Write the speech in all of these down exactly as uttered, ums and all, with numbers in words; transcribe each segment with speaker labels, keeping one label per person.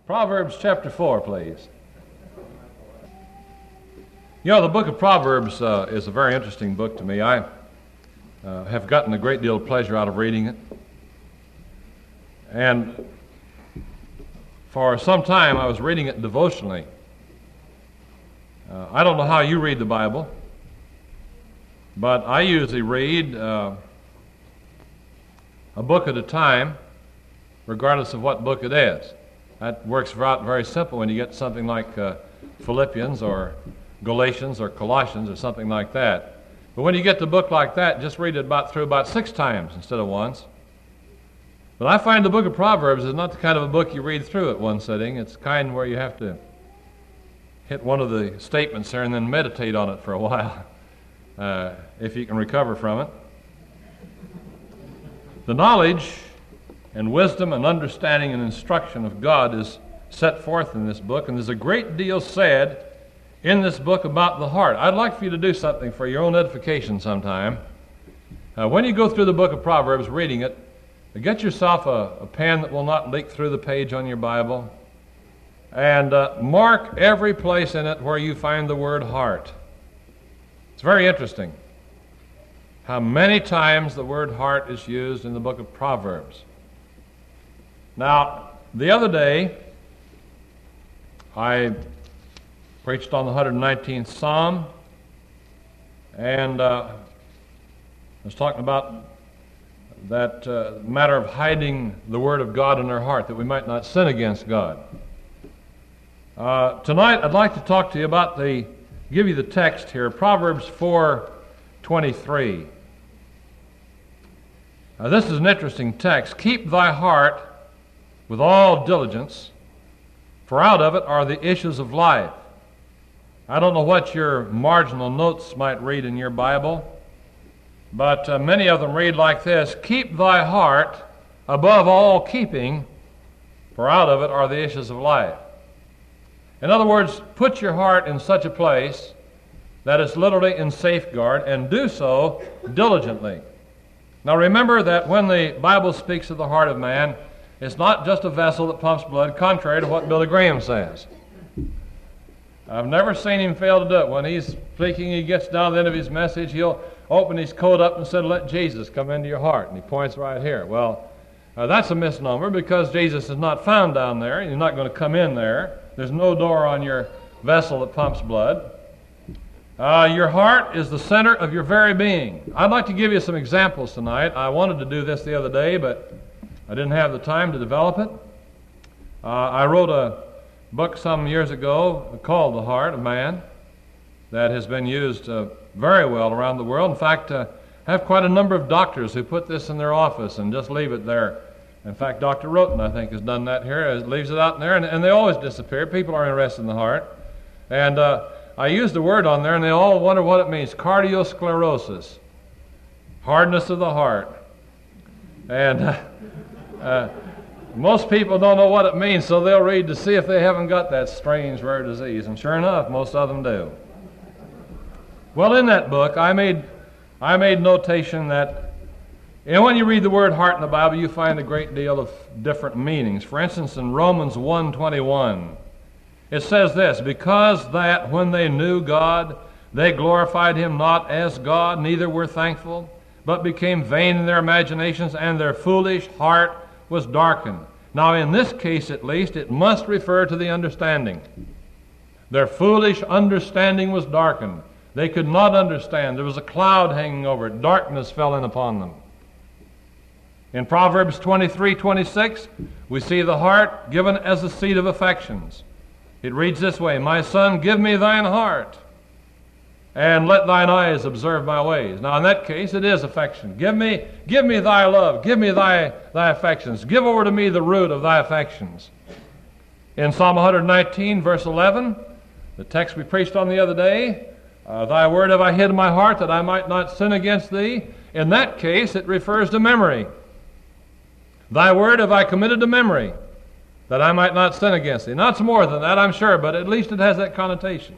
Speaker 1: Proverbs chapter four, please. You know, the book of Proverbs uh, is a very interesting book to me. I uh, have gotten a great deal of pleasure out of reading it. And for some time I was reading it devotionally. Uh, I don't know how you read the Bible, but I usually read uh, a book at a time, regardless of what book it is. That works out very simple when you get something like uh, Philippians or Galatians or Colossians or something like that. But when you get to a book like that, just read it about through about six times instead of once. But I find the book of Proverbs is not the kind of a book you read through at one sitting. It's the kind where you have to hit one of the statements there and then meditate on it for a while, uh, if you can recover from it. The knowledge and wisdom and understanding and instruction of God is set forth in this book, and there's a great deal said in this book about the heart. I'd like for you to do something for your own edification sometime. Uh, when you go through the book of Proverbs, reading it, get yourself a, a pen that will not leak through the page on your Bible, and uh, mark every place in it where you find the word heart. It's very interesting how many times the word heart is used in the book of Proverbs. Now, the other day, I preached on the one hundred nineteenth Psalm, and uh, I was talking about that uh, matter of hiding the Word of God in our heart, that we might not sin against God. Uh, tonight, I'd like to talk to you about the, give you the text here, Proverbs four twenty-three. Now, this is an interesting text. Keep thy heart with all diligence, for out of it are the issues of life. I don't know what your marginal notes might read in your Bible, but uh, many of them read like this: keep thy heart above all keeping, for out of it are the issues of life. In other words, put your heart in such a place that it's literally in safeguard, and do so diligently. Now remember that when the Bible speaks of the heart of man, it's not just a vessel that pumps blood, contrary to what Billy Graham says. I've never seen him fail to do it. When he's speaking, he gets down to the end of his message, he'll open his coat up and say, "Let Jesus come into your heart." And he points right here. Well, uh, that's a misnomer, because Jesus is not found down there. He's not going to come in there. There's no door on your vessel that pumps blood. Uh, your heart is the center of your very being. I'd like to give you some examples tonight. I wanted to do this the other day, but I didn't have the time to develop it. Uh, I wrote a book some years ago called The Heart of Man that has been used uh, very well around the world. In fact, uh, I have quite a number of doctors who put this in their office and just leave it there. In fact, Doctor Roten, I think, has done that here. He leaves it out in there, and, and they always disappear. People are interested in the heart. And uh, I used the word on there, and they all wonder what it means. Cardiosclerosis, hardness of the heart. And uh, uh, most people don't know what it means, so they'll read to see if they haven't got that strange, rare disease. And sure enough, most of them do. Well, in that book, I made I made notation that, you know, when you read the word heart in the Bible, you find a great deal of different meanings. For instance, in Romans one twenty-one, it says this: because that when they knew God, they glorified him not as God, neither were thankful, but became vain in their imaginations, and their foolish heart was darkened. Now, in this case at least, it must refer to the understanding. Their foolish understanding was darkened. They could not understand. There was a cloud hanging over it. Darkness fell in upon them. In Proverbs twenty-three twenty-six, we see the heart given as the seat of affections. It reads this way: my son, give me thine heart, and let thine eyes observe my ways. Now, in that case, it is affection. Give me, give me thy love. Give me thy, thy affections. Give over to me the root of thy affections. In Psalm one nineteen, verse eleven, the text we preached on the other day, uh, thy word have I hid in my heart that I might not sin against thee. In that case, it refers to memory. Thy word have I committed to memory, that I might not sin against thee. Now, it's more than that, I'm sure, but at least it has that connotation.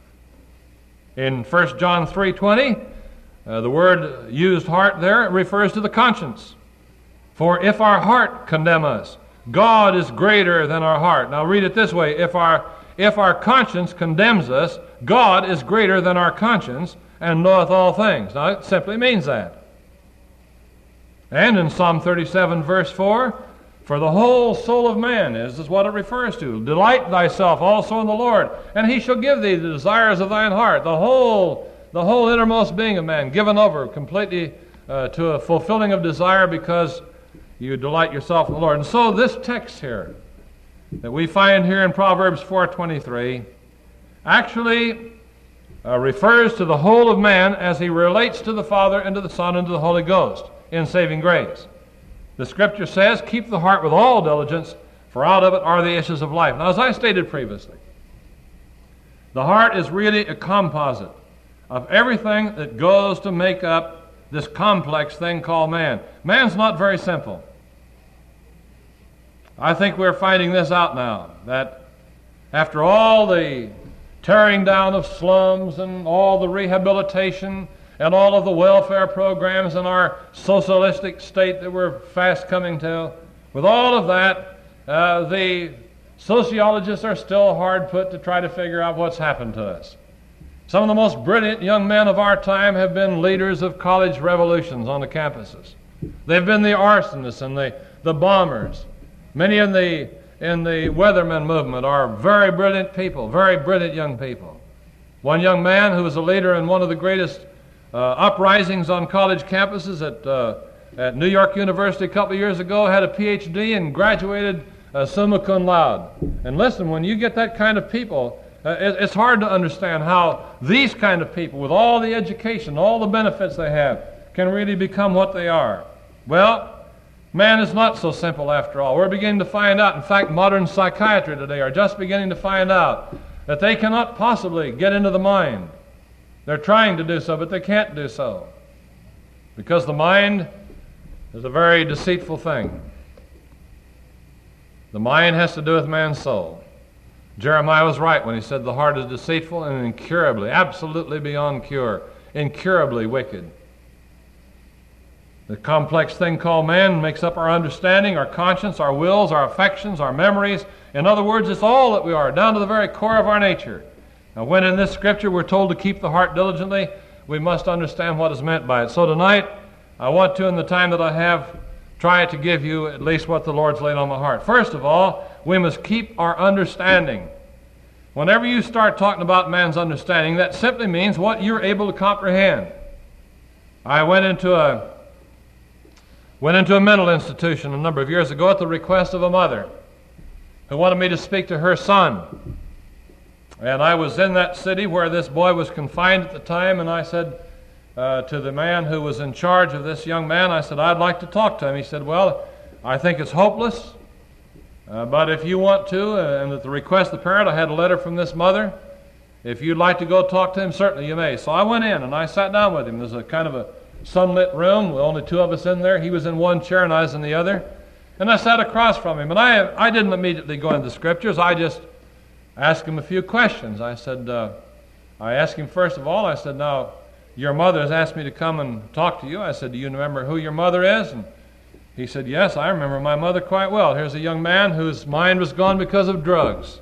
Speaker 1: In First John three twenty, uh, the word used heart there refers to the conscience. For if our heart condemn us, God is greater than our heart. Now read it this way. If our, if our conscience condemns us, God is greater than our conscience and knoweth all things. Now it simply means that. And in Psalm thirty-seven verse four, for the whole soul of man is, is what it refers to. Delight thyself also in the Lord, and he shall give thee the desires of thine heart. The whole, the whole innermost being of man given over completely uh, to a fulfilling of desire because you delight yourself in the Lord. And so this text here that we find here in Proverbs four twenty-three actually uh, refers to the whole of man as he relates to the Father and to the Son and to the Holy Ghost in saving grace. The Scripture says, keep the heart with all diligence, for out of it are the issues of life. Now, as I stated previously, the heart is really a composite of everything that goes to make up this complex thing called man. Man's not very simple. I think we're finding this out now, that after all the tearing down of slums and all the rehabilitation and all of the welfare programs in our socialistic state that we're fast coming to, with all of that, uh, the sociologists are still hard put to try to figure out what's happened to us. Some of the most brilliant young men of our time have been leaders of college revolutions on the campuses. They've been the arsonists and the, the bombers. Many in the, in the Weathermen movement are very brilliant people, very brilliant young people. One young man who was a leader in one of the greatest Uh, uprisings on college campuses at, uh, at New York University a couple of years ago, had a P H D and graduated uh, summa cum laude. And listen, when you get that kind of people, uh, it, it's hard to understand how these kind of people, with all the education, all the benefits they have, can really become what they are. Well, man is not so simple after all. We're beginning to find out, in fact, modern psychiatry today are just beginning to find out that they cannot possibly get into the mind. They're trying to do so, but they can't do so. Because the mind is a very deceitful thing. The mind has to do with man's soul. Jeremiah was right when he said the heart is deceitful and incurably, absolutely beyond cure, incurably wicked. The complex thing called man makes up our understanding, our conscience, our wills, our affections, our memories. In other words, it's all that we are, down to the very core of our nature. Now, when in this scripture we're told to keep the heart diligently, we must understand what is meant by it. So tonight, I want to, in the time that I have, try to give you at least what the Lord's laid on my heart. First of all, we must keep our understanding. Whenever you start talking about man's understanding, that simply means what you're able to comprehend. I went into a went into a mental institution a number of years ago at the request of a mother who wanted me to speak to her son. And I was in that city where this boy was confined at the time, and I said uh, to the man who was in charge of this young man, I said, I'd like to talk to him. He said, well, I think it's hopeless, uh, but if you want to, uh, and at the request of the parent, I had a letter from this mother. If you'd like to go talk to him, certainly you may. So I went in, and I sat down with him. There's a kind of a sunlit room with only two of us in there. He was in one chair, and I was in the other. And I sat across from him, and I, I didn't immediately go into the scriptures. I just ask him a few questions. I said, uh, I asked him first of all, I said, now, your mother has asked me to come and talk to you. I said, do you remember who your mother is? And he said, yes, I remember my mother quite well. Here's a young man whose mind was gone because of drugs.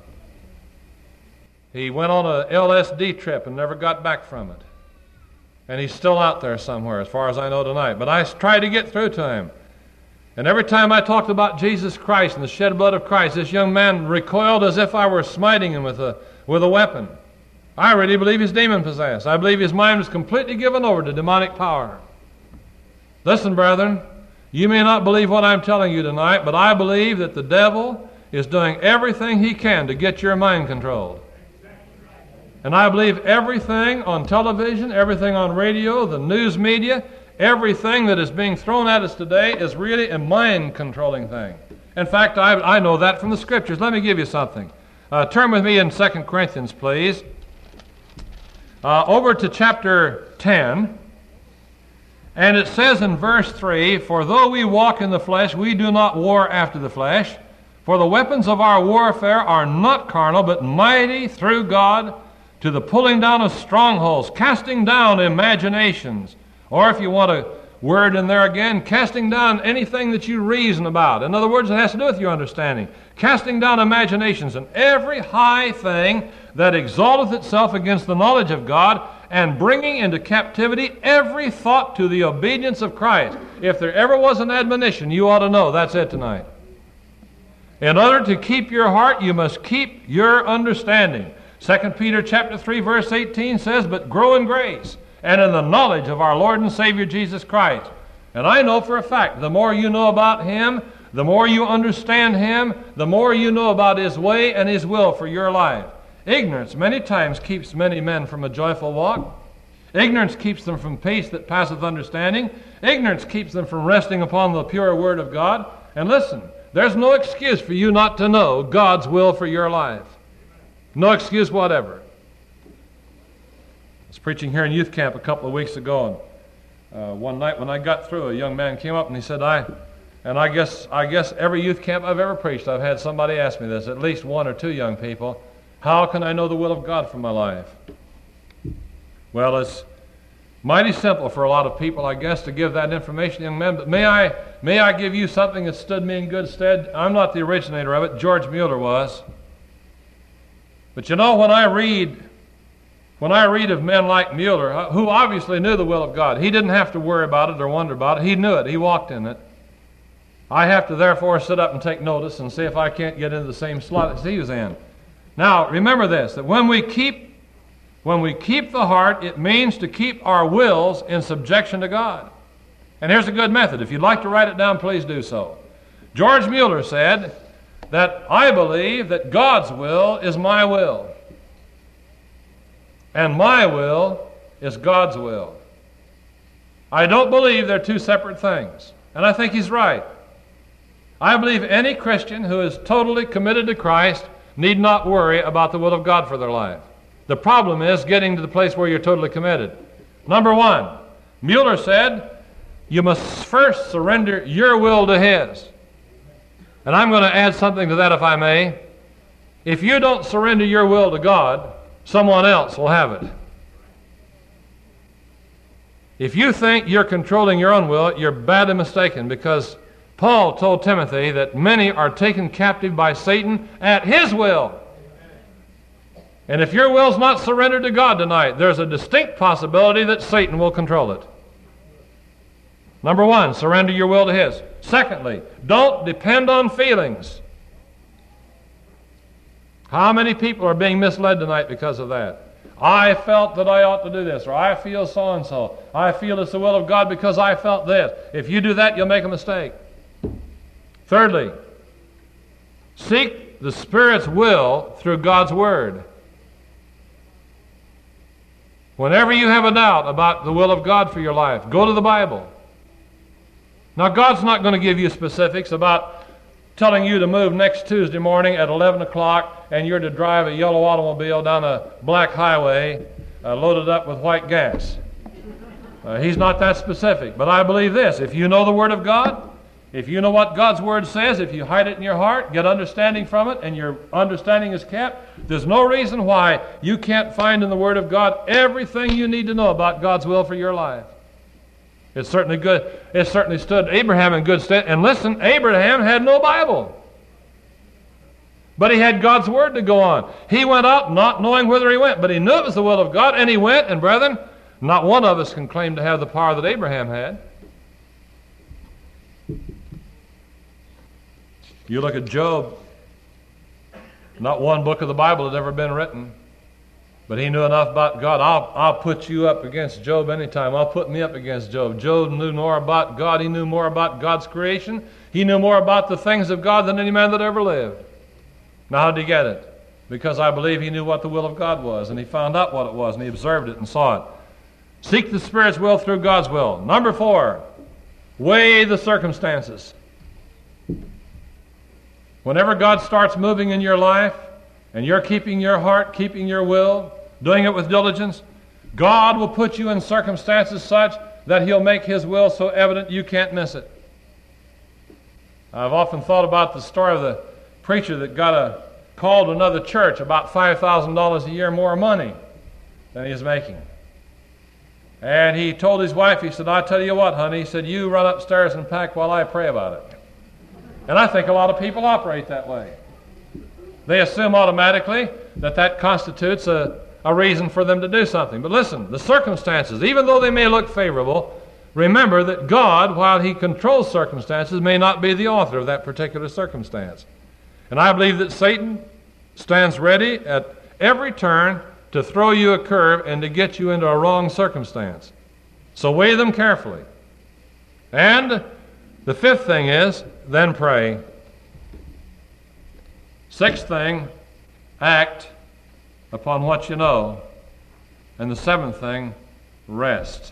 Speaker 1: He went on a L S D trip and never got back from it. And he's still out there somewhere, as far as I know tonight. But I tried to get through to him. And every time I talked about Jesus Christ and the shed blood of Christ, this young man recoiled as if I were smiting him with a, with a weapon. I really believe he's demon-possessed. I believe his mind was completely given over to demonic power. Listen, brethren, you may not believe what I'm telling you tonight, but I believe that the devil is doing everything he can to get your mind controlled. And I believe everything on television, everything on radio, the news media, everything that is being thrown at us today is really a mind-controlling thing. In fact, I, I know that from the Scriptures. Let me give you something. Uh, turn with me in Second Corinthians, please. Uh, over to chapter ten. And it says in verse three, for though we walk in the flesh, we do not war after the flesh. For the weapons of our warfare are not carnal, but mighty through God to the pulling down of strongholds, casting down imaginations. Or if you want to word in there again, casting down anything that you reason about. In other words, it has to do with your understanding. Casting down imaginations and every high thing that exalteth itself against the knowledge of God, and bringing into captivity every thought to the obedience of Christ. If there ever was an admonition, you ought to know that's it tonight. In order to keep your heart, you must keep your understanding. Second Peter chapter three, verse eighteen says, "But grow in grace and in the knowledge of our Lord and Savior Jesus Christ." And I know for a fact, the more you know about Him, the more you understand Him, the more you know about His way and His will for your life. Ignorance many times keeps many men from a joyful walk. Ignorance keeps them from peace that passeth understanding. Ignorance keeps them from resting upon the pure word of God. And listen, there's no excuse for you not to know God's will for your life. No excuse whatever. I was preaching here in youth camp a couple of weeks ago, and uh, one night when I got through, a young man came up and he said, I, and I guess, I guess every youth camp I've ever preached, I've had somebody ask me this, at least one or two young people, how can I know the will of God for my life? Well, it's mighty simple for a lot of people, I guess, to give that information, young men, but may I, may I give you something that stood me in good stead? I'm not the originator of it. George Mueller was. But you know, when I read, when I read of men like Mueller, who obviously knew the will of God, he didn't have to worry about it or wonder about it. He knew it. He walked in it. I have to therefore sit up and take notice and see if I can't get into the same slot as he was in. Now, remember this, that when we keep when we keep the heart, it means to keep our wills in subjection to God. And here's a good method. If you'd like to write it down, please do so. George Mueller said that I believe that God's will is my will, and my will is God's will. I don't believe they're two separate things, and I think he's right. I believe any Christian who is totally committed to Christ need not worry about the will of God for their life. The problem is getting to the place where you're totally committed. Number one, Mueller said, you must first surrender your will to His. And I'm going to add something to that, if I may. If you don't surrender your will to God, someone else will have it. If you think you're controlling your own will, you're badly mistaken, because Paul told Timothy that many are taken captive by Satan at his will. And if your will's not surrendered to God tonight, there's a distinct possibility that Satan will control it. Number one, surrender your will to His. Secondly, don't depend on feelings. How many people are being misled tonight because of that? I felt that I ought to do this, or I feel so-and-so. I feel it's the will of God because I felt this. If you do that, you'll make a mistake. Thirdly, seek the Spirit's will through God's Word. Whenever you have a doubt about the will of God for your life, go to the Bible. Now, God's not going to give you specifics about telling you to move next Tuesday morning at eleven o'clock and you're to drive a yellow automobile down a black highway uh, loaded up with white gas. Uh, he's not that specific. But I believe this. If you know the Word of God, if you know what God's Word says, if you hide it in your heart, get understanding from it, and your understanding is kept, there's no reason why you can't find in the Word of God everything you need to know about God's will for your life. It's certainly good. It certainly stood Abraham in good stead. And listen, Abraham had no Bible. But he had God's Word to go on. He went out not knowing whither he went, but he knew it was the will of God, and he went. And brethren, not one of us can claim to have the power that Abraham had. You look at Job, not one book of the Bible had ever been written, but he knew enough about God. I'll, I'll put you up against Job anytime. I'll put me up against Job. Job knew more about God. He knew more about God's creation. He knew more about the things of God than any man that ever lived. Now, how did he get it? Because I believe he knew what the will of God was, and he found out what it was, and he observed it and saw it. Seek the Spirit's will through God's will. Number four, weigh the circumstances. Whenever God starts moving in your life, and you're keeping your heart, keeping your will, doing it with diligence, God will put you in circumstances such that He'll make His will so evident you can't miss it. I've often thought about the story of the preacher that got a call to another church about five thousand dollars a year more money than he was making. And he told his wife, he said, "I'll tell you what, honey," he said, "you run upstairs and pack while I pray about it." And I think a lot of people operate that way. They assume automatically that that constitutes a, a reason for them to do something. But listen, the circumstances, even though they may look favorable, remember that God, while he controls circumstances, may not be the author of that particular circumstance. And I believe that Satan stands ready at every turn to throw you a curve and to get you into a wrong circumstance. So weigh them carefully. And the fifth thing is, then pray. Sixth thing, act upon what you know. And the seventh thing, rest.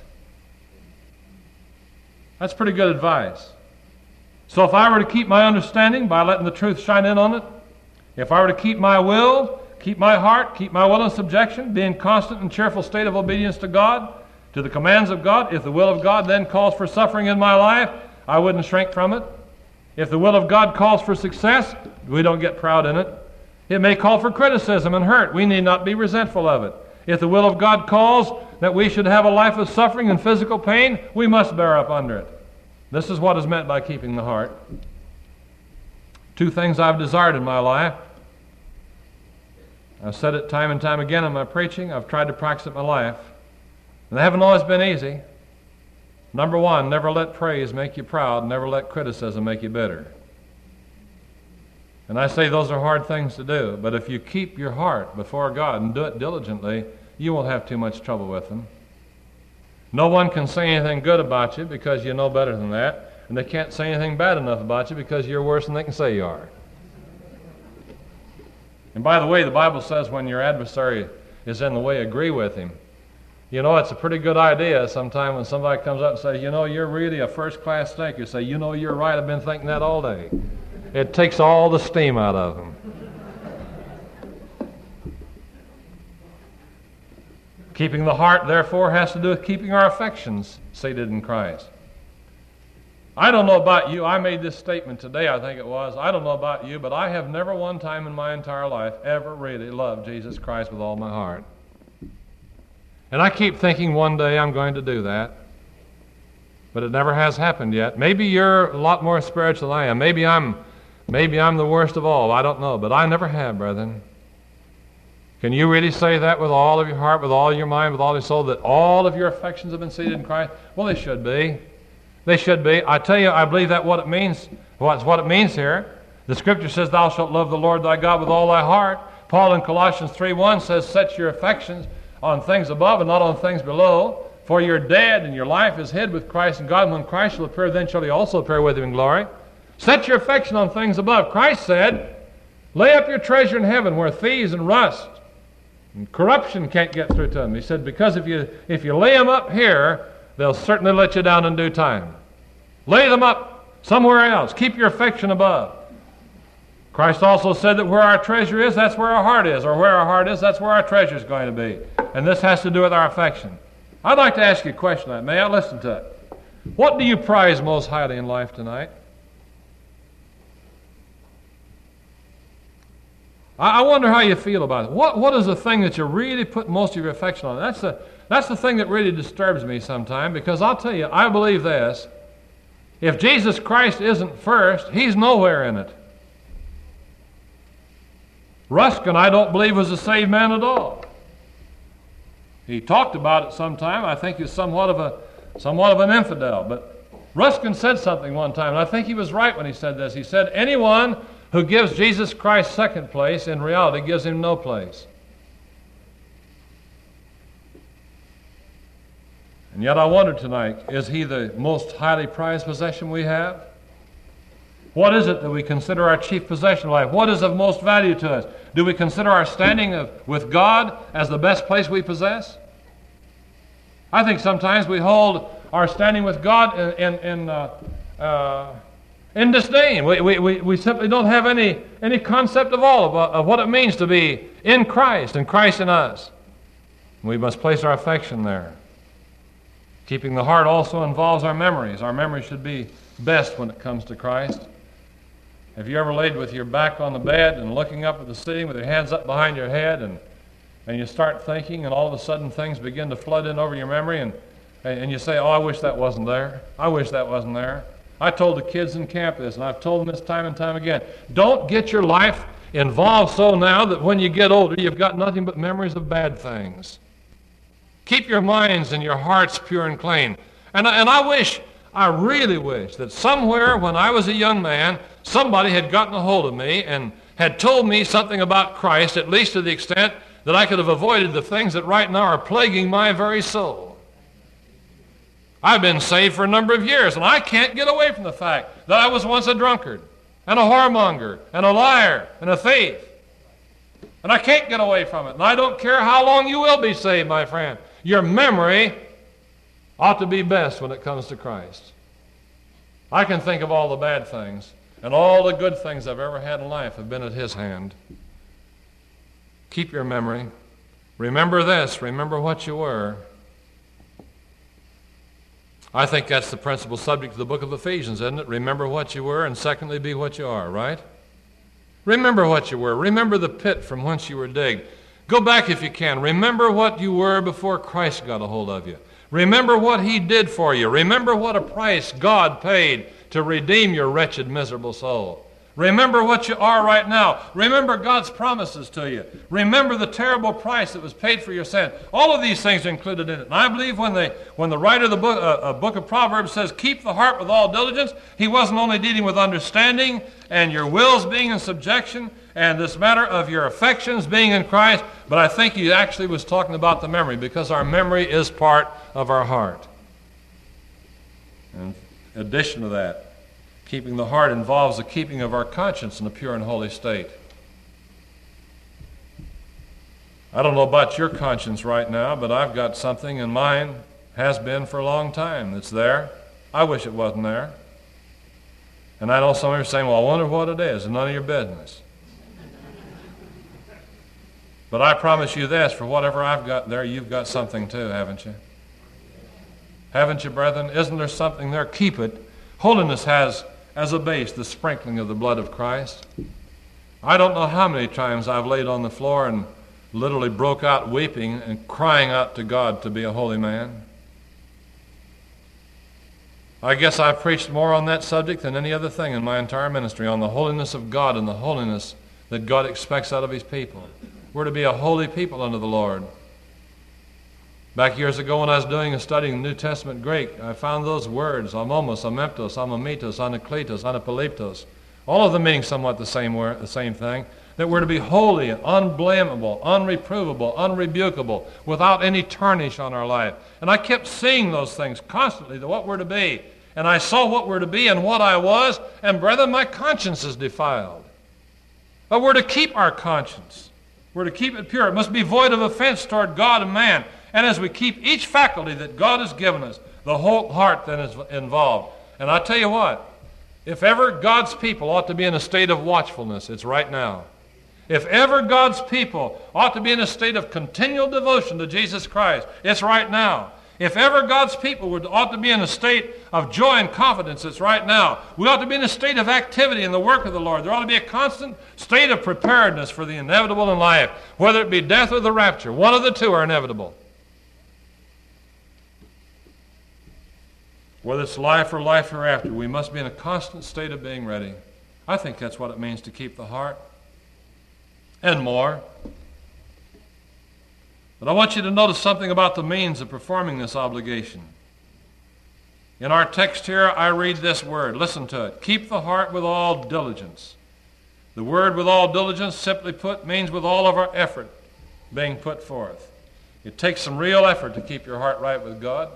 Speaker 1: That's pretty good advice. So if I were to keep my understanding by letting the truth shine in on it, if I were to keep my will, keep my heart, keep my will in subjection, be in constant and cheerful state of obedience to God, to the commands of God, if the will of God then calls for suffering in my life, I wouldn't shrink from it. If the will of God calls for success, we don't get proud in it. It may call for criticism and hurt. We need not be resentful of it. If the will of God calls that we should have a life of suffering and physical pain, we must bear up under it. This is what is meant by keeping the heart. Two things I've desired in my life. I've said it time and time again in my preaching. I've tried to practice it in my life. And they haven't always been easy. Number one, never let praise make you proud. Never let criticism make you bitter. And I say those are hard things to do. But if you keep your heart before God and do it diligently, you won't have too much trouble with them. No one can say anything good about you because you know better than that. And they can't say anything bad enough about you because you're worse than they can say you are. And by the way, the Bible says when your adversary is in the way, agree with him. You know, it's a pretty good idea sometime when somebody comes up and says, "You know, you're really a first-class thinker." You say, "You know, you're right. I've been thinking that all day." It takes all the steam out of them. Keeping the heart, therefore, has to do with keeping our affections seated in Christ. I don't know about you. I made this statement today, I think it was. I don't know about you, but I have never one time in my entire life ever really loved Jesus Christ with all my heart. And I keep thinking one day I'm going to do that. But it never has happened yet. Maybe you're a lot more spiritual than I am. Maybe I'm, maybe I'm the worst of all. I don't know. But I never have, brethren. Can you really say that with all of your heart, with all your mind, with all your soul, that all of your affections have been seated in Christ? Well, they should be. They should be. I tell you, I believe that what it means, what's what it means here. The Scripture says, "Thou shalt love the Lord thy God with all thy heart." Paul in Colossians three one says, "Set your affections on things above and not on things below. For you're dead, and your life is hid with Christ in God. And when Christ shall appear, then shall he also appear with him in glory." Set your affection on things above. Christ said, "Lay up your treasure in heaven where thieves and rust and corruption can't get through to them." He said, because if you if you lay them up here, they'll certainly let you down in due time. Lay them up somewhere else. Keep your affection above. Christ also said that where our treasure is, that's where our heart is. Or where our heart is, that's where our treasure is going to be. And this has to do with our affection. I'd like to ask you a question tonight. May I listen to it? What do you prize most highly in life tonight? I wonder how you feel about it. What What is the thing that you really put most of your affection on? That's the, that's the thing that really disturbs me sometimes, because I'll tell you, I believe this. If Jesus Christ isn't first, he's nowhere in it. Ruskin, I don't believe, was a saved man at all. He talked about it sometime. I think he's somewhat of a somewhat of an infidel. But Ruskin said something one time, and I think he was right when he said this. He said, anyone who gives Jesus Christ second place, in reality, gives him no place. And yet I wonder tonight, is he the most highly prized possession we have? What is it that we consider our chief possession in life? What is of most value to us? Do we consider our standing of, with God as the best place we possess? I think sometimes we hold our standing with God in, in, in, uh, uh, in disdain. We, we, we, we simply don't have any, any concept of all of, of what it means to be in Christ and Christ in us. We must place our affection there. Keeping the heart also involves our memories. Our memories should be best when it comes to Christ. Have you ever laid with your back on the bed and looking up at the ceiling with your hands up behind your head, and, and you start thinking, and all of a sudden things begin to flood in over your memory, and, And you say, oh, I wish that wasn't there. I wish that wasn't there. I told the kids in camp this, and I've told them this time and time again. Don't get your life involved so now that when you get older, you've got nothing but memories of bad things. Keep your minds and your hearts pure and clean. And I, and I wish, I really wish, that somewhere when I was a young man, somebody had gotten a hold of me and had told me something about Christ, at least to the extent that I could have avoided the things that right now are plaguing my very soul. I've been saved for a number of years, and I can't get away from the fact that I was once a drunkard, and a whoremonger, and a liar, and a thief. And I can't get away from it. And I don't care how long you will be saved, my friend. Your memory ought to be best when it comes to Christ. I can think of all the bad things, and all the good things I've ever had in life have been at His hand. Keep your memory. Remember this. Remember what you were. I think that's the principal subject of the book of Ephesians, isn't it? Remember what you were, and secondly, be what you are, right? Remember what you were. Remember the pit from whence you were digged. Go back if you can. Remember what you were before Christ got a hold of you. Remember what He did for you. Remember what a price God paid to redeem your wretched, miserable soul. Remember what you are right now. Remember God's promises to you. Remember the terrible price that was paid for your sin. All of these things are included in it. And I believe when the, when the writer of the book, uh, uh, book of Proverbs says, keep the heart with all diligence, he wasn't only dealing with understanding and your wills being in subjection and this matter of your affections being in Christ, but I think he actually was talking about the memory, because our memory is part of our heart. And in addition to that, keeping the heart involves the keeping of our conscience in a pure and holy state. I don't know about your conscience right now, but I've got something, and mine has been for a long time, that's there. I wish it wasn't there. And I know some of you are saying, well, I wonder what it is. It's none of your business. But I promise you this, for whatever I've got there, you've got something too, haven't you? Haven't you, brethren? Isn't there something there? Keep it. Holiness has as a base the sprinkling of the blood of Christ. I don't know how many times I've laid on the floor and literally broke out weeping and crying out to God to be a holy man. I guess I've preached more on that subject than any other thing in my entire ministry, on the holiness of God and the holiness that God expects out of His people. We're to be a holy people unto the Lord. Back years ago when I was doing and studying the New Testament Greek, I found those words, amomos, amemptos, amamitos, anakletos, anapoleptos, all of them meaning somewhat the same word, the same thing, that we're to be holy and unblameable, unreprovable, unrebukable, without any tarnish on our life. And I kept seeing those things constantly, that what we're to be. And I saw what we're to be and what I was, and brethren, my conscience is defiled. But we're to keep our conscience. We're to keep it pure. It must be void of offense toward God and man. And as we keep each faculty that God has given us, the whole heart then is involved. And I tell you what, if ever God's people ought to be in a state of watchfulness, it's right now. If ever God's people ought to be in a state of continual devotion to Jesus Christ, it's right now. If ever God's people would, ought to be in a state of joy and confidence, it's right now. We ought to be in a state of activity in the work of the Lord. There ought to be a constant state of preparedness for the inevitable in life, whether it be death or the rapture. One of the two are inevitable. Whether it's life or life hereafter, we must be in a constant state of being ready. I think that's what it means to keep the heart. And more. But I want you to notice something about the means of performing this obligation. In our text here, I read this word. Listen to it. Keep the heart with all diligence. The word with all diligence, simply put, means with all of our effort being put forth. It takes some real effort to keep your heart right with God.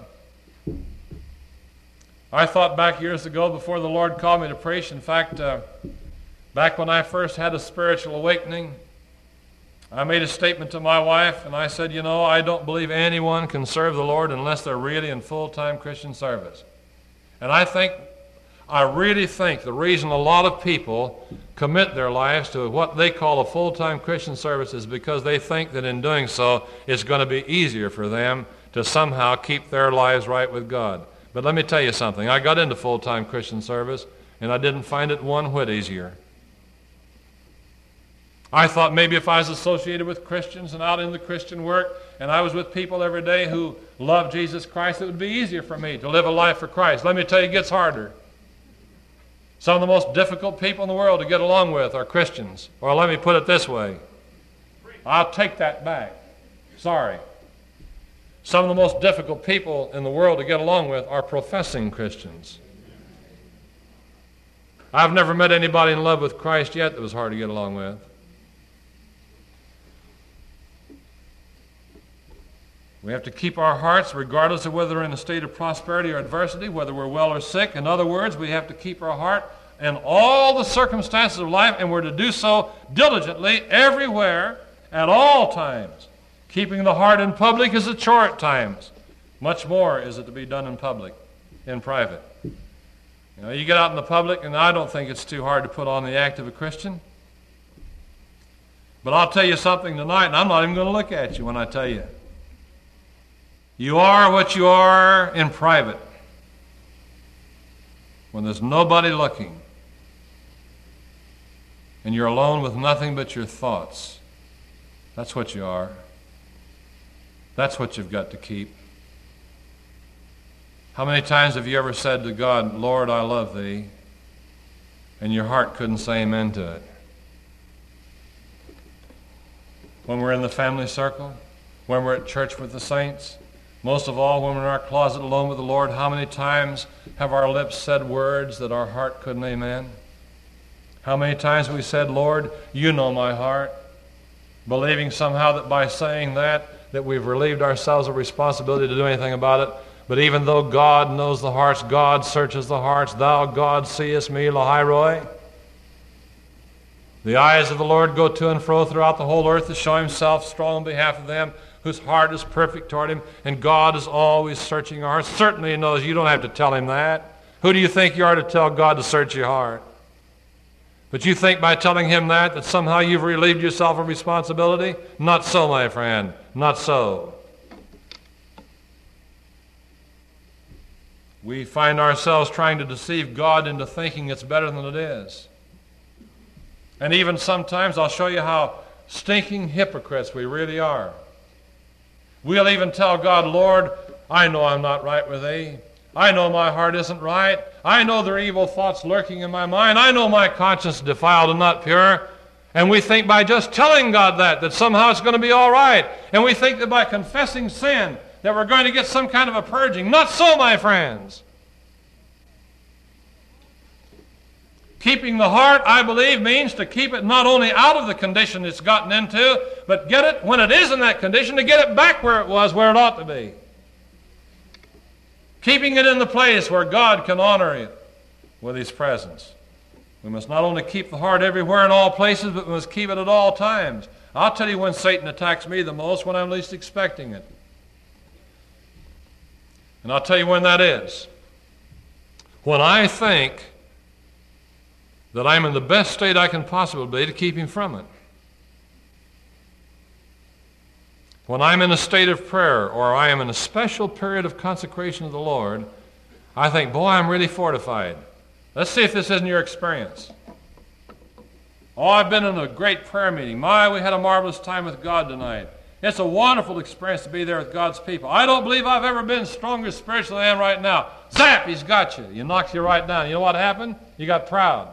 Speaker 1: I thought back years ago before the Lord called me to preach, in fact, uh, back when I first had a spiritual awakening, I made a statement to my wife, and I said, you know, I don't believe anyone can serve the Lord unless they're really in full-time Christian service. And I think, I really think the reason a lot of people commit their lives to what they call a full-time Christian service is because they think that in doing so, it's going to be easier for them to somehow keep their lives right with God. But let me tell you something. I got into full-time Christian service, and I didn't find it one whit easier. I thought maybe if I was associated with Christians and out in the Christian work, and I was with people every day who loved Jesus Christ, it would be easier for me to live a life for Christ. Let me tell you, it gets harder. Some of the most difficult people in the world to get along with are Christians. Or let me put it this way. I'll take that back. Sorry. Some of the most difficult people in the world to get along with are professing Christians. I've never met anybody in love with Christ yet that was hard to get along with. We have to keep our hearts, regardless of whether we're in a state of prosperity or adversity, whether we're well or sick. In other words, we have to keep our heart in all the circumstances of life, and we're to do so diligently everywhere at all times. Keeping the heart in public is a chore at times. Much more is it to be done in public, in private. You know, you get out in the public, and I don't think it's too hard to put on the act of a Christian. But I'll tell you something tonight, and I'm not even going to look at you when I tell you. You are what you are in private, when there's nobody looking, and you're alone with nothing but your thoughts. That's what you are. That's what you've got to keep. How many times have you ever said to God, Lord, I love thee, and your heart couldn't say amen to it? When we're in the family circle, when we're at church with the saints, most of all, when we're in our closet alone with the Lord, how many times have our lips said words that our heart couldn't amen? How many times have we said, Lord, you know my heart, believing somehow that by saying that, that we've relieved ourselves of responsibility to do anything about it. But even though God knows the hearts, God searches the hearts, thou, God, seest me, Lahairoi. The eyes of the Lord go to and fro throughout the whole earth to show himself strong on behalf of them whose heart is perfect toward him, and God is always searching our hearts. Certainly he knows. You don't have to tell him that. Who do you think you are to tell God to search your heart? But you think by telling him that, that somehow you've relieved yourself of responsibility? Not so, my friend. Not so. We find ourselves trying to deceive God into thinking it's better than it is. And even sometimes I'll show you how stinking hypocrites we really are. We'll even tell God, Lord, I know I'm not right with thee. I know my heart isn't right. I know there are evil thoughts lurking in my mind. I know my conscience is defiled and not pure. And we think by just telling God that, that somehow it's going to be all right. And we think that by confessing sin, that we're going to get some kind of a purging. Not so, my friends. Keeping the heart, I believe, means to keep it not only out of the condition it's gotten into, but get it, when it is in that condition, to get it back where it was, where it ought to be. Keeping it in the place where God can honor it with his presence. We must not only keep the heart everywhere in all places, but we must keep it at all times. I'll tell you when Satan attacks me the most, when I'm least expecting it. And I'll tell you when that is. When I think that I'm in the best state I can possibly be to keep him from it. When I'm in a state of prayer, or I am in a special period of consecration to the Lord, I think, boy, I'm really fortified. Let's see if this isn't your experience. Oh, I've been in a great prayer meeting. My, we had a marvelous time with God tonight. It's a wonderful experience to be there with God's people. I don't believe I've ever been stronger spiritually than I am right now. Zap, he's got you. He knocks you right down. You know what happened? You got proud.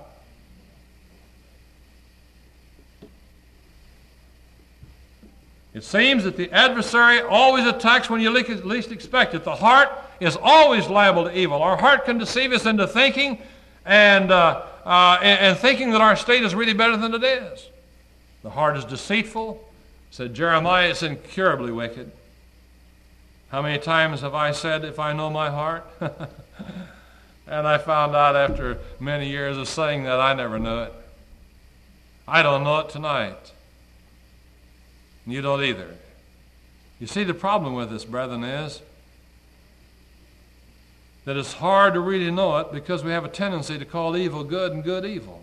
Speaker 1: It seems that the adversary always attacks when you least expect it. The heart is always liable to evil. Our heart can deceive us into thinking and, uh, uh, and, and thinking that our state is really better than it is. The heart is deceitful. Said Jeremiah, it's incurably wicked. How many times have I said, if I know my heart? And I found out after many years of saying that I never knew it. I don't know it tonight. And you don't either. You see, the problem with this, brethren, is that it's hard to really know it because we have a tendency to call evil good and good evil.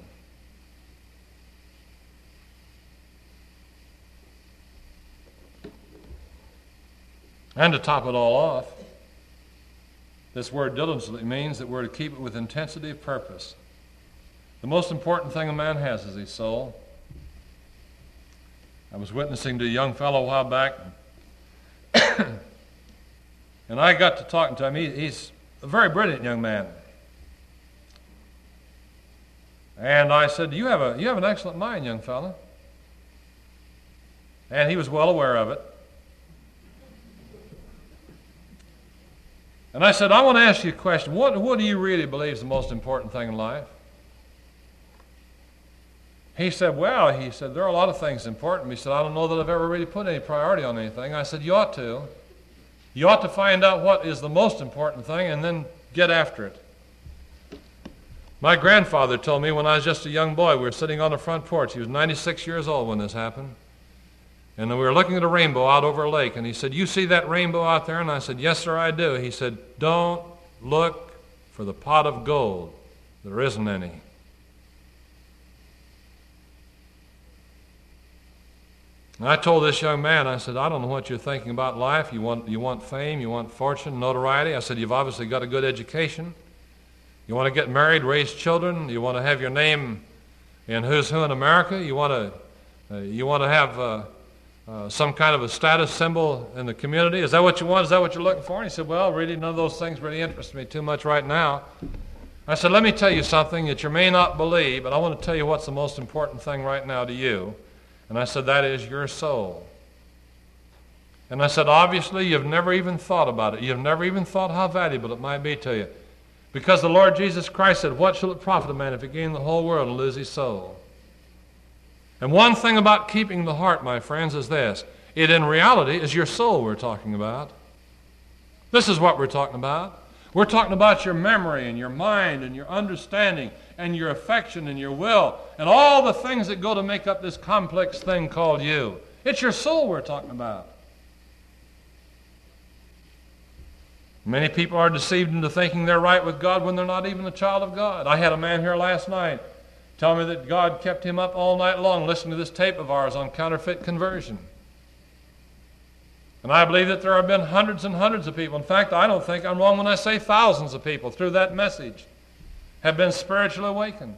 Speaker 1: And to top it all off, this word diligently means that we're to keep it with intensity of purpose. The most important thing a man has is his soul. I was witnessing to a young fellow a while back, and I got to talking to him. He, he's a very brilliant young man. And I said, you have a you have an excellent mind, young fellow. And he was well aware of it. And I said, I want to ask you a question. What, what do you really believe is the most important thing in life? He said, well, he said, there are a lot of things important. He said, I don't know that I've ever really put any priority on anything. I said, you ought to. You ought to find out what is the most important thing and then get after it. My grandfather told me when I was just a young boy, we were sitting on the front porch. He was ninety-six years old when this happened. And we were looking at a rainbow out over a lake. And he said, you see that rainbow out there? And I said, yes, sir, I do. He said, don't look for the pot of gold. There isn't any. And I told this young man, I said, I don't know what you're thinking about life. You want, you want fame, you want fortune, notoriety. I said, you've obviously got a good education. You want to get married, raise children. You want to have your name in Who's Who in America. You want to, uh, you want to have uh, uh, some kind of a status symbol in the community. Is that what you want? Is that what you're looking for? And he said, well, really, none of those things really interest me too much right now. I said, let me tell you something that you may not believe, but I want to tell you what's the most important thing right now to you. And I said, that is your soul. And I said, obviously, you've never even thought about it. You've never even thought how valuable it might be to you. Because the Lord Jesus Christ said, what shall it profit a man if he gain the whole world and lose his soul? And one thing about keeping the heart, my friends, is this. It in reality is your soul we're talking about. This is what we're talking about. We're talking about your memory and your mind and your understanding and your affection and your will and all the things that go to make up this complex thing called you. It's your soul we're talking about. Many people are deceived into thinking they're right with God when they're not even a child of God. I had a man here last night tell me that God kept him up all night long listening to this tape of ours on counterfeit conversion. And I believe that there have been hundreds and hundreds of people. In fact, I don't think I'm wrong when I say thousands of people through that message have been spiritually awakened.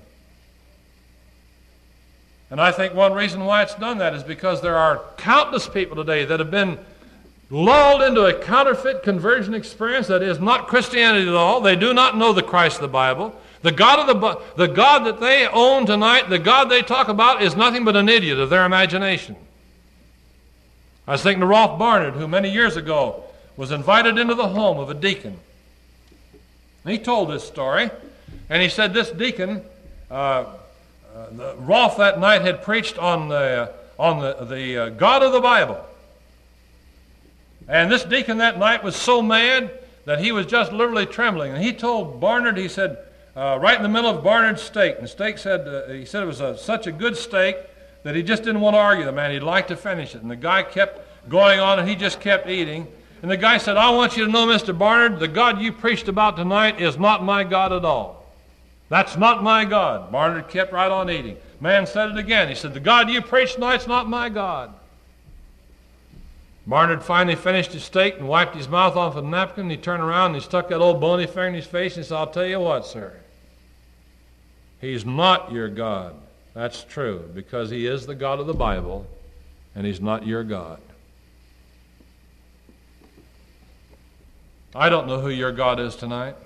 Speaker 1: And I think one reason why it's done that is because there are countless people today that have been lulled into a counterfeit conversion experience that is not Christianity at all. They do not know the Christ of the Bible. The God of the the God that they own tonight, the God they talk about, is nothing but an idiot of their imagination. I was thinking of Rolf Barnard, who many years ago was invited into the home of a deacon. And he told this story, and he said this deacon, uh, uh, the, Rolf that night had preached on the on the the uh, God of the Bible. And this deacon that night was so mad that he was just literally trembling. And he told Barnard, he said, uh, right in the middle of Barnard's steak, and the steak said, uh, he said it was a, such a good steak that he just didn't want to argue the man. He'd like to finish it. And the guy kept going on, and he just kept eating. And the guy said, I want you to know, Mister Barnard, the God you preached about tonight is not my God at all. That's not my God. Barnard kept right on eating. Man said it again. He said, the God you preached tonight's not my God. Barnard finally finished his steak and wiped his mouth off with a napkin. He turned around and he stuck that old bony finger in his face and he said, I'll tell you what, sir. He's not your God. That's true, because he is the God of the Bible, and he's not your God. I don't know who your God is tonight.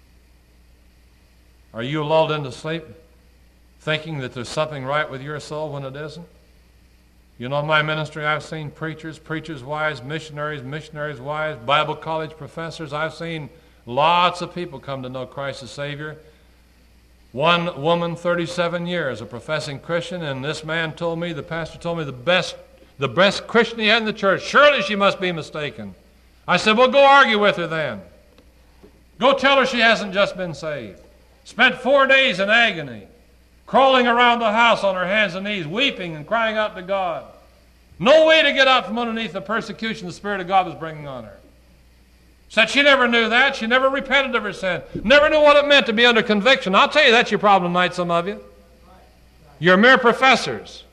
Speaker 1: Are you lulled into sleep thinking that there's something right with your soul when it isn't? You know, in my ministry, I've seen preachers, preachers' wives, missionaries, missionaries' wives, Bible college professors. I've seen lots of people come to know Christ as Savior. One woman, thirty-seven years, a professing Christian, and this man told me, the pastor told me, the best, the best Christian he had in the church. Surely she must be mistaken. I said, well, go argue with her then. Go tell her she hasn't just been saved. Spent four days in agony, crawling around the house on her hands and knees, weeping and crying out to God. No way to get out from underneath the persecution the Spirit of God was bringing on her. Said she never knew that. She never repented of her sin. Never knew what it meant to be under conviction. I'll tell you, that's your problem tonight, some of you. You're mere professors.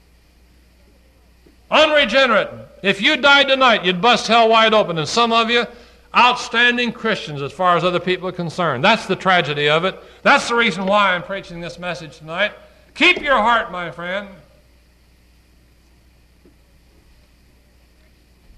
Speaker 1: Unregenerate. If you died tonight, you'd bust hell wide open. And some of you, outstanding Christians as far as other people are concerned. That's the tragedy of it. That's the reason why I'm preaching this message tonight. Keep your heart, my friend.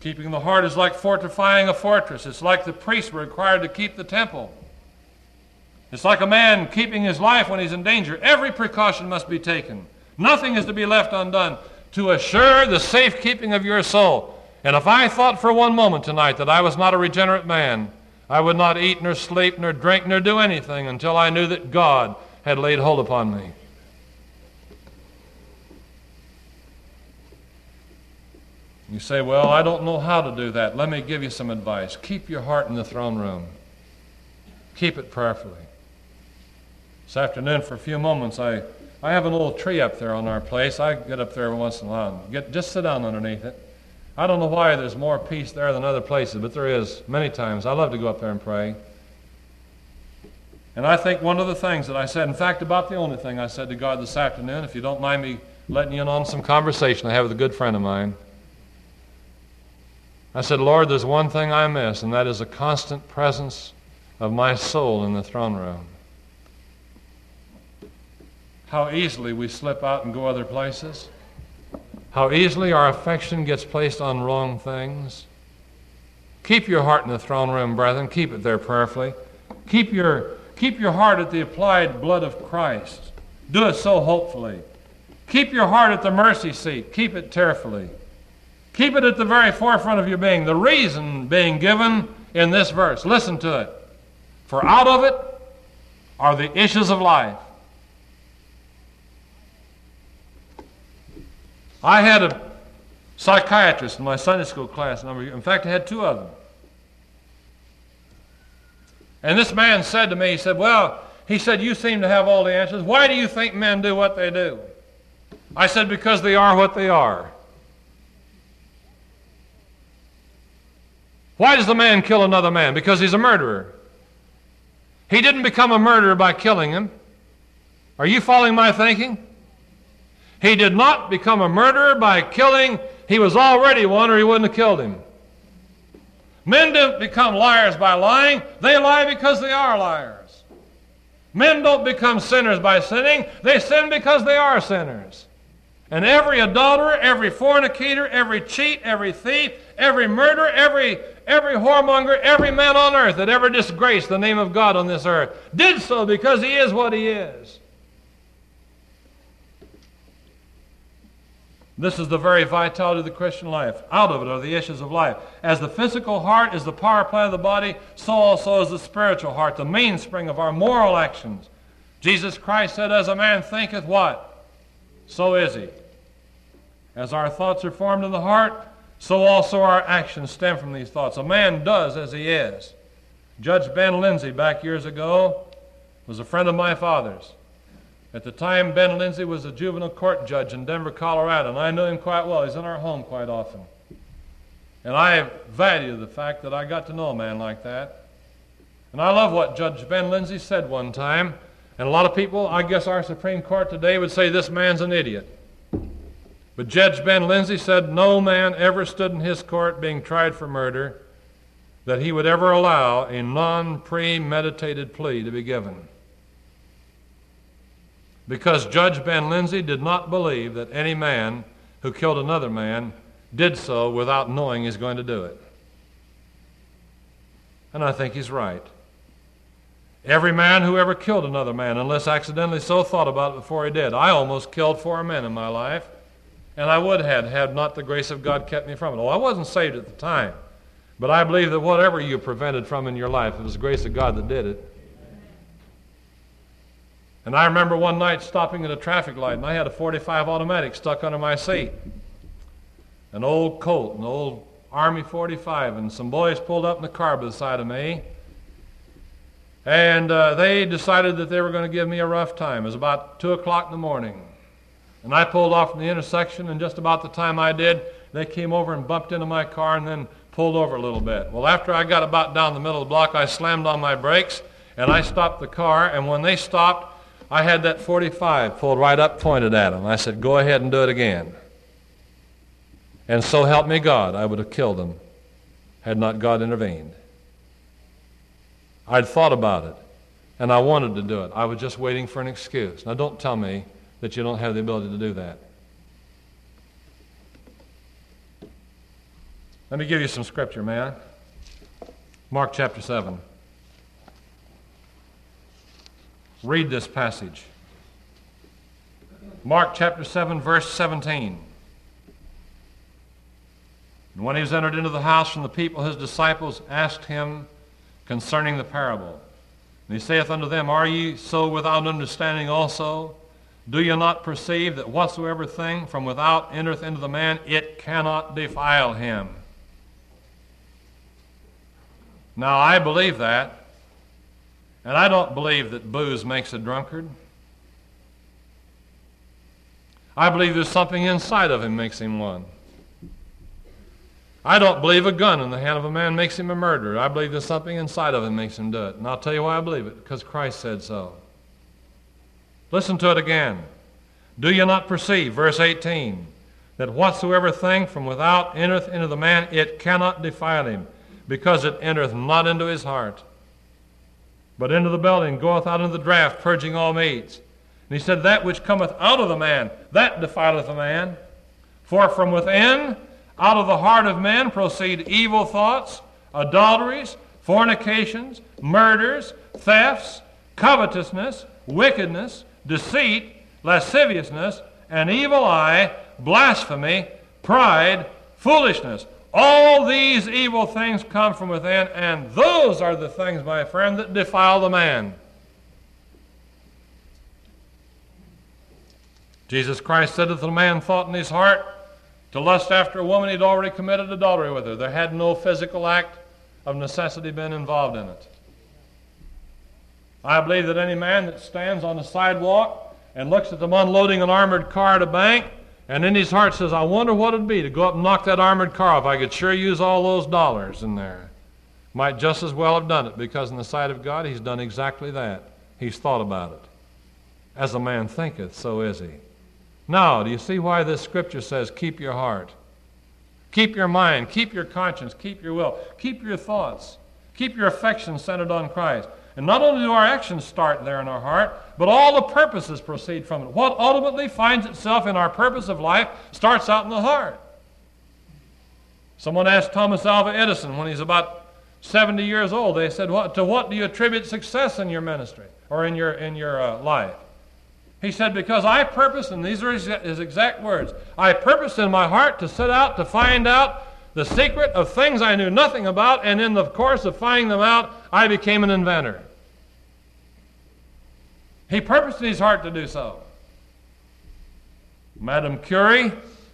Speaker 1: Keeping the heart is like fortifying a fortress. It's like the priests were required to keep the temple. It's like a man keeping his life when he's in danger. Every precaution must be taken. Nothing is to be left undone to assure the safekeeping of your soul. And if I thought for one moment tonight that I was not a regenerate man, I would not eat nor sleep nor drink nor do anything until I knew that God had laid hold upon me. You say, well, I don't know how to do that. Let me give you some advice. Keep your heart in the throne room. Keep it prayerfully. This afternoon, for a few moments, I, I have an old tree up there on our place. I get up there once in a while and get, just sit down underneath it. I don't know why there's more peace there than other places, but there is many times. I love to go up there and pray. And I think one of the things that I said, in fact, about the only thing I said to God this afternoon, if you don't mind me letting you in on some conversation I have with a good friend of mine, I said, Lord, there's one thing I miss, and that is a constant presence of my soul in the throne room. How easily we slip out and go other places. How easily our affection gets placed on wrong things. Keep your heart in the throne room, brethren. Keep it there prayerfully. Keep your, keep your heart at the applied blood of Christ. Do it so hopefully. Keep your heart at the mercy seat. Keep it tearfully. Keep it at the very forefront of your being. The reason being given in this verse. Listen to it. For out of it are the issues of life. I had a psychiatrist in my Sunday school class a number of years. In fact, I had two of them. And this man said to me, he said, well, he said, you seem to have all the answers. Why do you think men do what they do? I said, because they are what they are. Why does the man kill another man? Because he's a murderer. He didn't become a murderer by killing him. Are you following my thinking? He did not become a murderer by killing. He was already one, or he wouldn't have killed him. Men don't become liars by lying. They lie because they are liars. Men don't become sinners by sinning. They sin because they are sinners. And every adulterer, every fornicator, every cheat, every thief, every murderer, every, every whoremonger, every man on earth that ever disgraced the name of God on this earth did so because he is what he is. This is the very vitality of the Christian life. Out of it are the issues of life. As the physical heart is the power plant of the body, so also is the spiritual heart, the mainspring of our moral actions. Jesus Christ said, as a man thinketh what? So is he. As our thoughts are formed in the heart, so also our actions stem from these thoughts. A man does as he is. Judge Ben Lindsay, back years ago, was a friend of my father's. At the time, Ben Lindsay was a juvenile court judge in Denver, Colorado, and I knew him quite well. He's in our home quite often. And I value the fact that I got to know a man like that. And I love what Judge Ben Lindsay said one time. And a lot of people, I guess our Supreme Court today would say this man's an idiot. But Judge Ben Lindsay said no man ever stood in his court being tried for murder that he would ever allow a non-premeditated plea to be given. Because Judge Ben Lindsay did not believe that any man who killed another man did so without knowing he's going to do it. And I think he's right. Every man who ever killed another man, unless accidentally so thought about it before he did. I almost killed four men in my life, and I would have had not the grace of God kept me from it. Oh, I wasn't saved at the time, but I believe that whatever you prevented from in your life, it was the grace of God that did it. And I remember one night stopping at a traffic light, and I had a forty-five automatic stuck under my seat. An old Colt, an old Army forty-five, and some boys pulled up in the car beside of me, and uh, they decided that they were going to give me a rough time. It was about two o'clock in the morning. And I pulled off from the intersection, and just about the time I did, they came over and bumped into my car and then pulled over a little bit. Well, after I got about down the middle of the block, I slammed on my brakes, and I stopped the car, and when they stopped, I had that forty-five pulled right up, pointed at them. I said, go ahead and do it again. And so help me God, I would have killed them had not God intervened. I'd thought about it, and I wanted to do it. I was just waiting for an excuse. Now, don't tell me that you don't have the ability to do that. Let me give you some scripture, man. Mark chapter seven. Read this passage. Mark chapter seven, verse seventeen. And when he was entered into the house from the people, his disciples asked him concerning the parable. And he saith unto them, Are ye so without understanding also? Do you not perceive that whatsoever thing from without entereth into the man, it cannot defile him? Now, I believe that, and I don't believe that booze makes a drunkard. I believe there's something inside of him makes him one. I don't believe a gun in the hand of a man makes him a murderer. I believe there's something inside of him makes him do it. And I'll tell you why I believe it, because Christ said so. Listen to it again. Do you not perceive, verse eighteen, that whatsoever thing from without entereth into the man, it cannot defile him, because it entereth not into his heart, but into the belly, and goeth out into the draught, purging all meats. And he said, That which cometh out of the man, that defileth a man. For from within, out of the heart of men, proceed evil thoughts, adulteries, fornications, murders, thefts, covetousness, wickedness, deceit, lasciviousness, an evil eye, blasphemy, pride, foolishness. All these evil things come from within, and those are the things, my friend, that defile the man. Jesus Christ said, If the man thought in his heart to lust after a woman, he'd already committed adultery with her. There had no physical act of necessity been involved in it. I believe that any man that stands on the sidewalk and looks at them unloading an armored car at a bank, and in his heart says, I wonder what it'd be to go up and knock that armored car off. I could sure use all those dollars in there. Might just as well have done it, because in the sight of God, he's done exactly that. He's thought about it. As a man thinketh, so is he. Now, do you see why this scripture says, keep your heart? Keep your mind, keep your conscience, keep your will, keep your thoughts, keep your affections centered on Christ. And not only do our actions start there in our heart, but all the purposes proceed from it. What ultimately finds itself in our purpose of life starts out in the heart. Someone asked Thomas Alva Edison when he's about seventy years old, they said, what, to what do you attribute success in your ministry or in your, in your uh, life? He said, because I purpose, and these are his, his exact words, I purposed in my heart to set out to find out the secret of things I knew nothing about, and in the course of finding them out, I became an inventor. He purposed in his heart to do so. Madame Curie,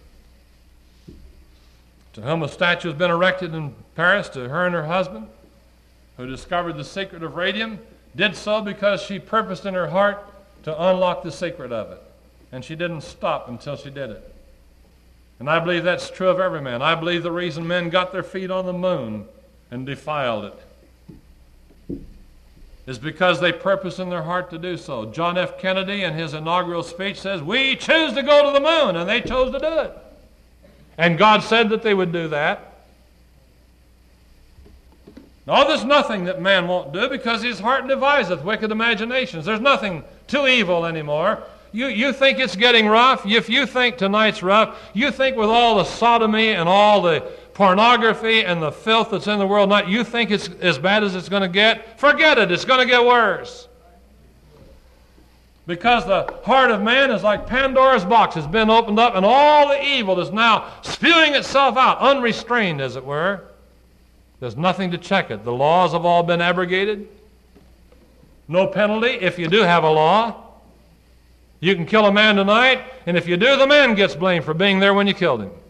Speaker 1: to whom a statue has been erected in Paris, to her and her husband, who discovered the secret of radium, did so because she purposed in her heart to unlock the secret of it. And she didn't stop until she did it. And I believe that's true of every man. I believe the reason men got their feet on the moon and defiled it is because they purposed in their heart to do so. John F. Kennedy in his inaugural speech says, we choose to go to the moon, and they chose to do it. And God said that they would do that. Now, there's nothing that man won't do because his heart deviseth wicked imaginations. There's nothing too evil anymore. You, you think it's getting rough? If you think tonight's rough, you think with all the sodomy and all the pornography and the filth that's in the world, not you think it's as bad as it's going to get? Forget it. It's going to get worse. Because the heart of man is like Pandora's box. It's been opened up, and all the evil is now spewing itself out, unrestrained, as it were. There's nothing to check it. The laws have all been abrogated. No penalty if you do have a law. You can kill a man tonight, and if you do, the man gets blamed for being there when you killed him.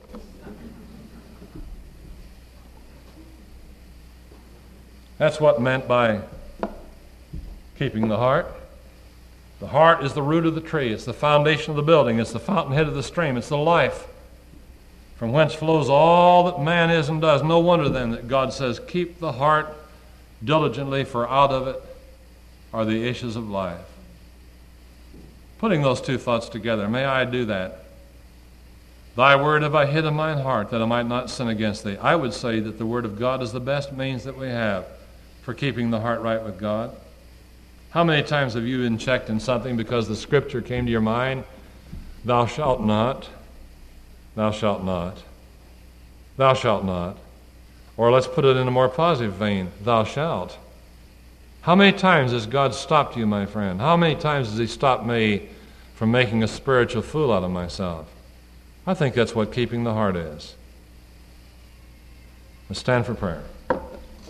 Speaker 1: That's what meant by keeping the heart. The heart is the root of the tree. It's the foundation of the building. It's the fountainhead of the stream. It's the life from whence flows all that man is and does. No wonder then that God says, keep the heart diligently, for out of it are the issues of life. Putting those two thoughts together, may I do that. Thy word have I hid in mine heart, that I might not sin against thee. I would say that the word of God is the best means that we have for keeping the heart right with God. How many times have you been checked in something because the scripture came to your mind? Thou shalt not. Thou shalt not. Thou shalt not. Or let's put it in a more positive vein, thou shalt. How many times has God stopped you, my friend? How many times has he stopped me from making a spiritual fool out of myself? I think that's what keeping the heart is. Let's stand for prayer.